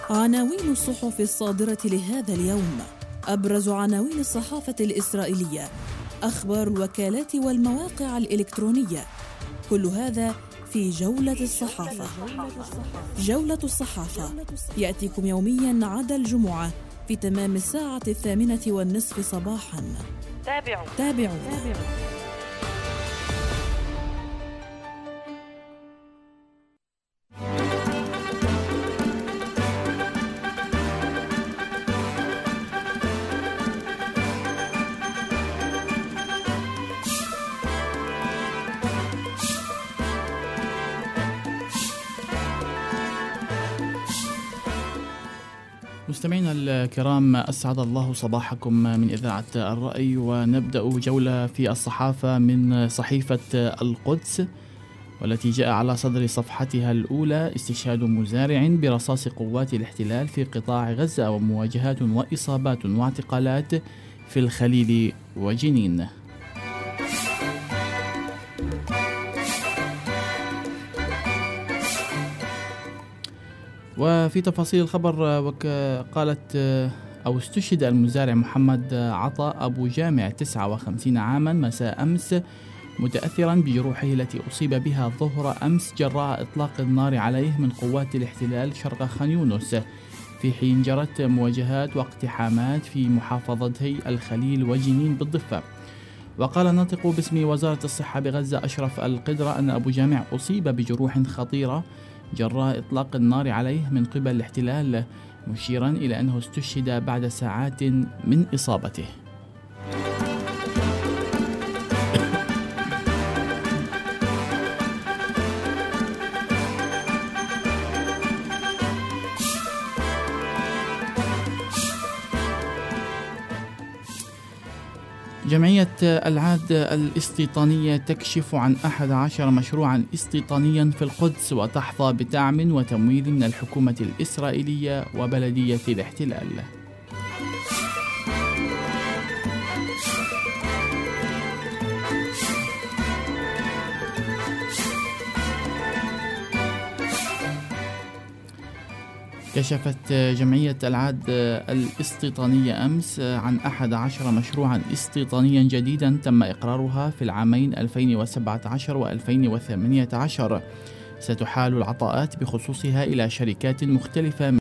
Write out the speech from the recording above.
عناوين الصحف الصادرة لهذا اليوم. أبرز عناوين الصحافة الإسرائيلية، أخبار الوكالات والمواقع الإلكترونية. كل هذا في جولة الصحافة. جولة الصحافة يأتيكم يومياً عدا الجمعة في تمام الساعة 8:30 صباحاً. تابعونا. مستمعينا الكرام، أسعد الله صباحكم من إذاعة الرأي، ونبدأ جولة في الصحافة من صحيفة القدس، والتي جاء على صدر صفحتها الأولى استشهاد مزارع برصاص قوات الاحتلال في قطاع غزة، ومواجهات وإصابات واعتقالات في الخليل وجنين. وفي تفاصيل الخبر قالت أو استشهد المزارع محمد عطا أبو جامع 59 عاما مساء أمس، متأثرا بجروحه التي أصيب بها ظهر أمس جراء إطلاق النار عليه من قوات الاحتلال شرق خان يونس، في حين جرت مواجهات واقتحامات في محافظتي الخليل وجنين بالضفة. وقال الناطق باسم وزارة الصحة بغزة أشرف القدرة أن أبو جامع أصيب بجروح خطيرة جراء إطلاق النار عليه من قبل الاحتلال، مشيرا إلى أنه استشهد بعد ساعات من إصابته. جمعية العاد الاستيطانية تكشف عن 11 مشروعا استيطانيا في القدس، وتحظى بدعم وتمويل من الحكومة الإسرائيلية وبلدية الاحتلال. كشفت جمعية العاد الاستيطانية أمس عن 11 مشروعا استيطانيا جديدا تم إقرارها في العامين 2017 و2018. ستحال العطاءات بخصوصها إلى شركات مختلفة